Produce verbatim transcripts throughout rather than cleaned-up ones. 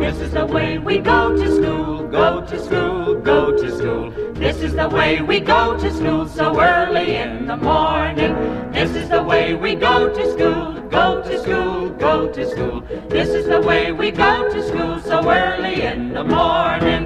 This is the way we go to school, go to school, go to school. This is the way we go to school so early in the morning. This is the way we go to school, go to school, go to school. This is the way we go to school so early in the morning.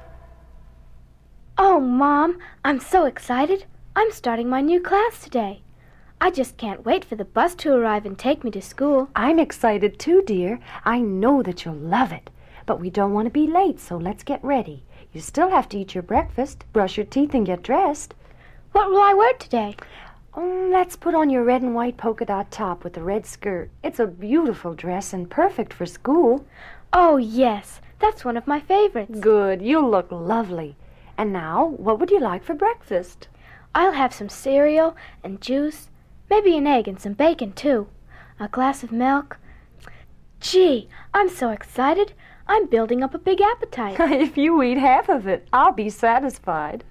Oh, Mom, I'm so excited. I'm starting my new class today. I just can't wait for the bus to arrive and take me to school. I'm excited too, dear. I know that you'll love it. But we don't want to be late, so let's get ready. You still have to eat your breakfast, brush your teeth, and get dressed. What will I wear today? Oh, let's put on your red and white polka dot top with the red skirt. It's a beautiful dress and perfect for school. Oh, yes. That's one of my favorites. Good. You'll look lovely. And now, what would you like for breakfast? I'll have some cereal and juice. Maybe an egg and some bacon, too. A glass of milk. Gee, I'm so excited. I'm building up a big appetite. If you eat half of it, I'll be satisfied.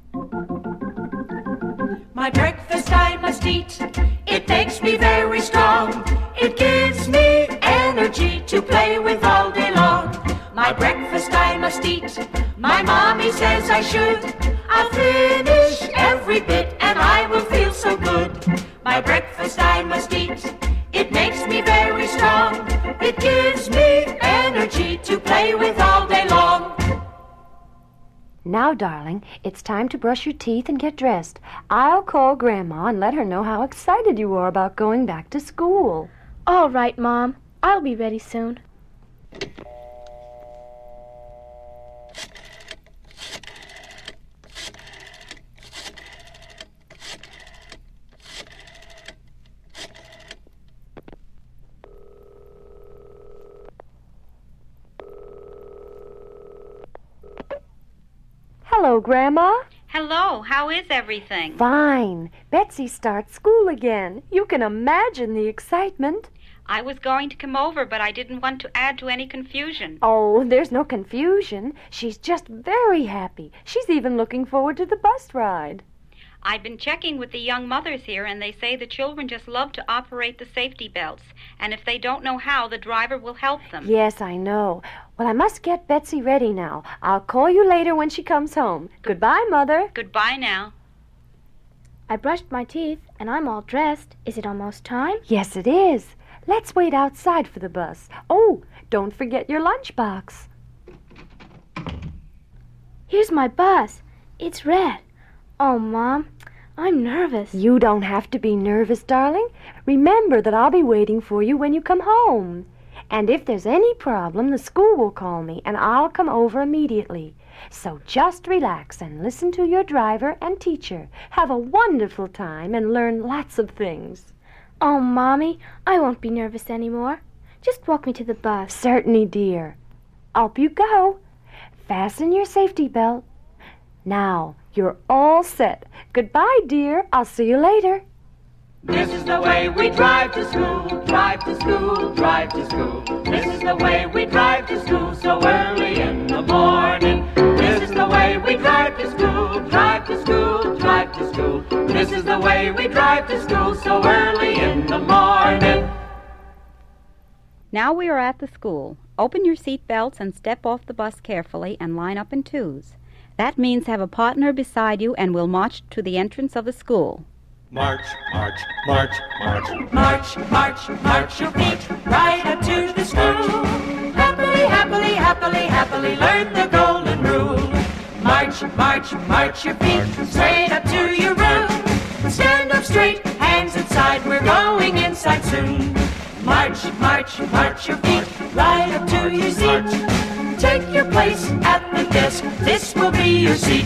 My breakfast I must eat. It makes me very strong. It gives me energy to play with all day long. My breakfast I must eat. My mommy says I should. I'll finish every bit and I will feel so good. My breakfast I must eat. It makes me very strong. It gives me energy to play with all day long. Now, darling, it's time to brush your teeth and get dressed. I'll call Grandma and let her know how excited you are about going back to school. All right, Mom. I'll be ready soon. Hello, Grandma. Hello, how is everything? Fine. Betsy starts school again. You can imagine the excitement. I was going to come over, but I didn't want to add to any confusion. Oh, there's no confusion. She's just very happy. She's even looking forward to the bus ride. I've been checking with the young mothers here, and they say the children just love to operate the safety belts. And if they don't know how, the driver will help them. Yes, I know. Well, I must get Betsy ready now. I'll call you later when she comes home. Goodbye, Mother. Goodbye now. I brushed my teeth, and I'm all dressed. Is it almost time? Yes, it is. Let's wait outside for the bus. Oh, don't forget your lunchbox. Here's my bus. It's red. Oh, Mom, I'm nervous. You don't have to be nervous, darling. Remember that I'll be waiting for you when you come home. And if there's any problem, the school will call me, and I'll come over immediately. So just relax and listen to your driver and teacher. Have a wonderful time and learn lots of things. Oh, Mommy, I won't be nervous anymore. Just walk me to the bus. Certainly, dear. Up you go. Fasten your safety belt. Now, you're all set. Goodbye, dear. I'll see you later. This is the way we drive to school, drive to school, drive to school. This is the way we drive to school so early in the morning. This is the way we drive to school, drive to school, drive to school. This is the way we drive to school so early in the morning. Now we are at the school. Open your seat belts and step off the bus carefully and line up in twos. That means have a partner beside you and we'll march to the entrance of the school. March, march, march, march. March, march, march your feet right up to the school. Happily, happily, happily, happily learn the golden rule. March, march, march your feet straight up to your room. Stand up straight, hands inside, we're going inside soon. March, march, march your feet right up to your seat. Take your place at the desk, this will be your seat.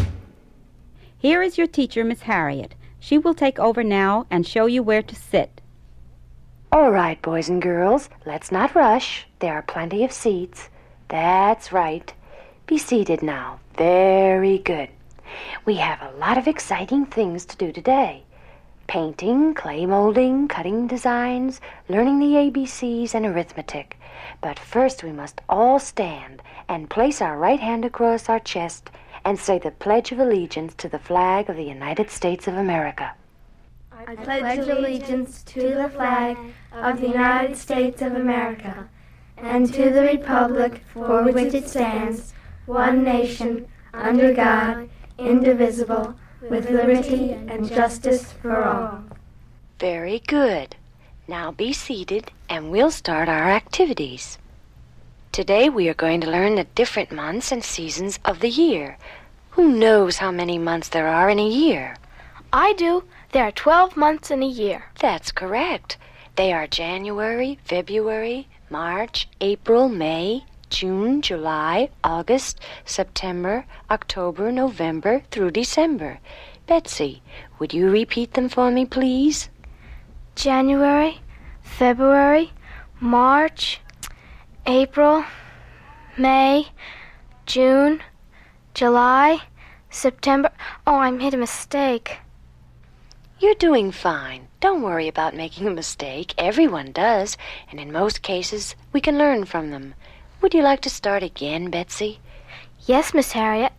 Here is your teacher, Miss Harriet. She will take over now and show you where to sit. All right, boys and girls, let's not rush. There are plenty of seats. That's right. Be seated now. Very good. We have a lot of exciting things to do today. Painting, clay molding, cutting designs, learning the A B Cs, and arithmetic. But first we must all stand and place our right hand across our chest and say the Pledge of Allegiance to the flag of the United States of America. I pledge allegiance to the flag of the United States of America and to the republic for which it stands, one nation, under God, indivisible, with liberty and justice for all. Very good. Now be seated and we'll start our activities. Today we are going to learn the different months and seasons of the year. Who knows how many months there are in a year? I do. There are twelve months in a year. That's correct. They are January, February, March, April, May, June, July, August, September, October, November, through December. Betsy, would you repeat them for me, please? January, February, March, April, May, June, July, September. Oh, I made a mistake. You're doing fine. Don't worry about making a mistake. Everyone does, and in most cases, we can learn from them. Would you like to start again, Betsy? Yes, Miss Harriet.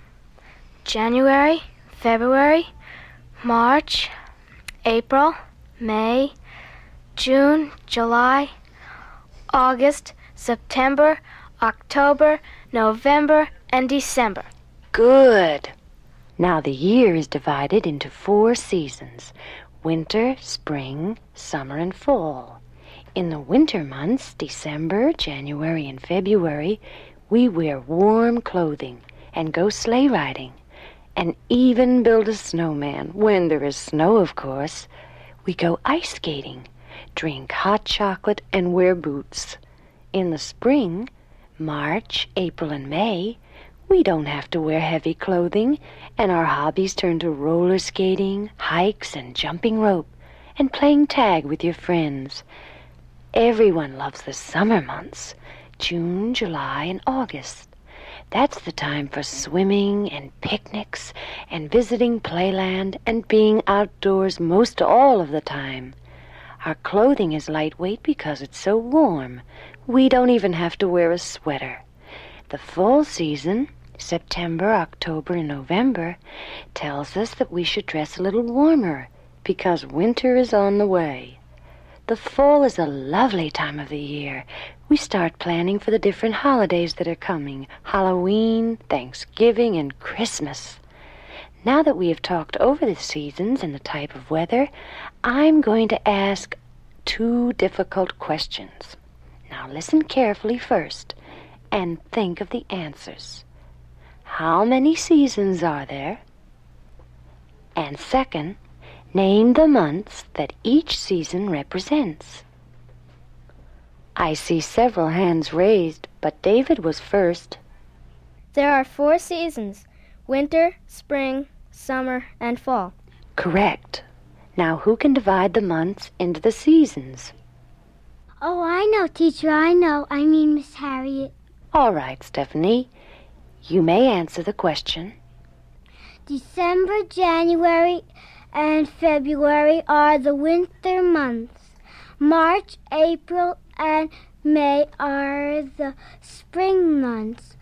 January, February, March, April, May, June, July, August, September, October, November, and December. Good. Now the year is divided into four seasons: winter, spring, summer, and fall. In the winter months, December, January, and February, we wear warm clothing and go sleigh riding, and even build a snowman, when there is snow, of course. We go ice skating, drink hot chocolate, and wear boots. In the spring, March, April, and May, we don't have to wear heavy clothing, and our hobbies turn to roller skating, hikes, and jumping rope, and playing tag with your friends. Everyone loves the summer months, June, July, and August. That's the time for swimming and picnics and visiting Playland and being outdoors most all of the time. Our clothing is lightweight because it's so warm. We don't even have to wear a sweater. The fall season, September, October, and November, tells us that we should dress a little warmer because winter is on the way. The fall is a lovely time of the year. We start planning for the different holidays that are coming: Halloween, Thanksgiving, and Christmas. Now that we have talked over the seasons and the type of weather, I'm going to ask two difficult questions. Now listen carefully first and think of the answers. How many seasons are there? And second, name the months that each season represents. I see several hands raised, but David was first. There are four seasons: winter, spring, summer, and fall. Correct. Now who can divide the months into the seasons? Oh, I know, teacher, I know. I mean, Miss Harriet. All right, Stephanie. You may answer the question. December, January, and February are the winter months. March, April, and May are the spring months.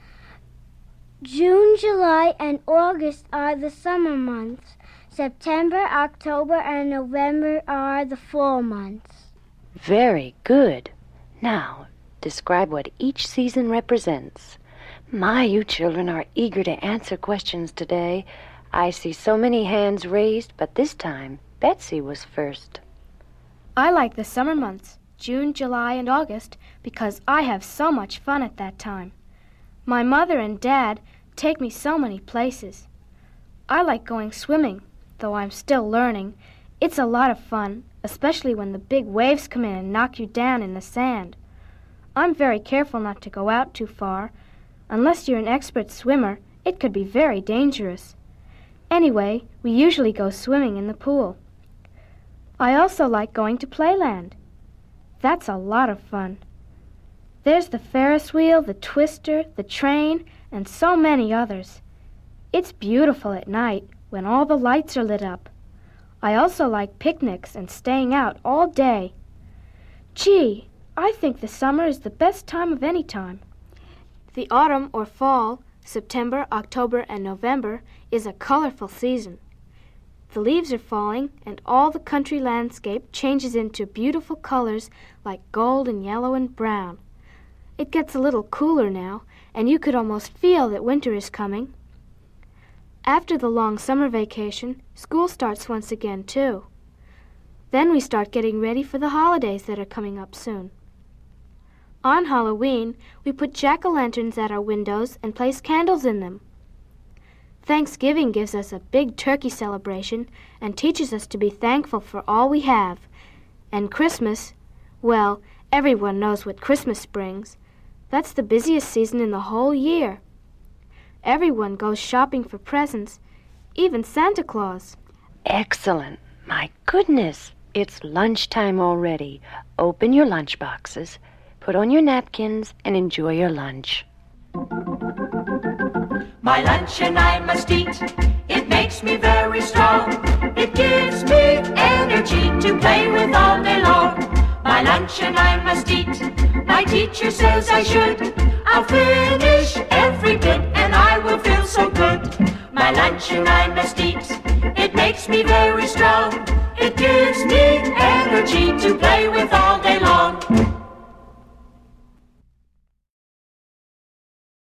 June, July, and August are the summer months. September, October, and November are the fall months. Very good. Now, describe what each season represents. My, you children are eager to answer questions today. I see so many hands raised, but this time, Betsy was first. I like the summer months, June, July, and August, because I have so much fun at that time. My mother and Dad take me so many places. I like going swimming, though I'm still learning. It's a lot of fun, especially when the big waves come in and knock you down in the sand. I'm very careful not to go out too far. Unless you're an expert swimmer, it could be very dangerous. Anyway, we usually go swimming in the pool. I also like going to Playland. That's a lot of fun. There's the Ferris wheel, the twister, the train, and so many others. It's beautiful at night when all the lights are lit up. I also like picnics and staying out all day. Gee, I think the summer is the best time of any time. The autumn or fall, September, October, and November, is a colorful season. The leaves are falling, and all the country landscape changes into beautiful colors like gold and yellow and brown. It gets a little cooler now, and you could almost feel that winter is coming. After the long summer vacation, school starts once again, too. Then we start getting ready for the holidays that are coming up soon. On Halloween, we put jack-o'-lanterns at our windows and place candles in them. Thanksgiving gives us a big turkey celebration and teaches us to be thankful for all we have. And Christmas, well, everyone knows what Christmas brings. That's the busiest season in the whole year. Everyone goes shopping for presents, even Santa Claus. Excellent. My goodness, it's lunchtime already. Open your lunch boxes, put on your napkins, and enjoy your lunch. My luncheon I must eat. It makes me very strong. It gives me energy to play with all day long. My luncheon I must eat. My teacher says I should. I'll finish every bit and I will feel so good. My luncheon I must eat. It makes me very strong. It gives me energy to play with all